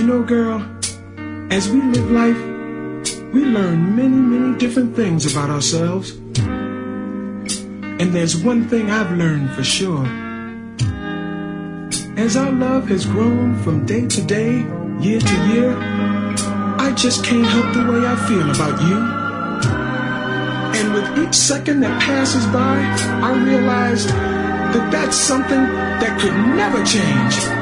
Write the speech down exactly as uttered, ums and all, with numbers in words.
you know, girl, as we live life, we learn many, many different things about ourselves. And there's one thing I've learned for sure. As our love has grown from day to day, year to year, I just can't help the way I feel about you. And with each second that passes by, I realize that that's something that could never change.